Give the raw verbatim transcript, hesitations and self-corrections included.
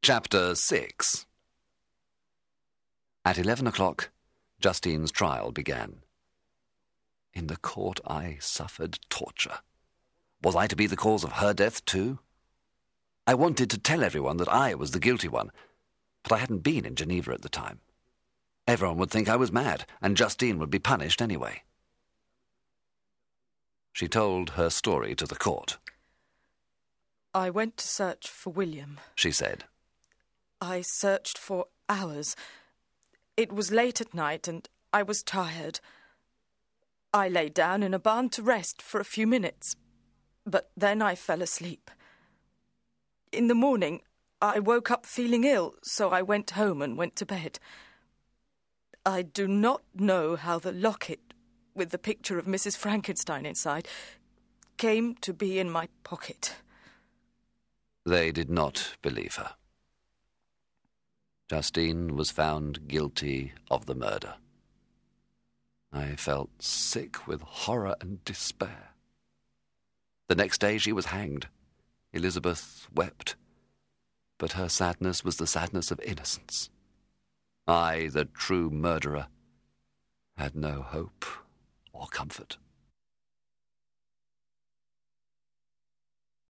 Chapter six. At eleven o'clock, Justine's trial began. In the court I suffered torture. Was I to be the cause of her death too? I wanted to tell everyone that I was the guilty one, but I hadn't been in Geneva at the time. Everyone would think I was mad, and Justine would be punished anyway. She told her story to the court. I went to search for William, she said. I searched for hours. It was late at night and I was tired. I lay down in a barn to rest for a few minutes, but then I fell asleep. In the morning, I woke up feeling ill, so I went home and went to bed. I do not know how the locket with the picture of Missus Frankenstein inside came to be in my pocket. They did not believe her. Justine was found guilty of the murder. I felt sick with horror and despair. The next day she was hanged. Elizabeth wept, but her sadness was the sadness of innocence. I, the true murderer, had no hope or comfort.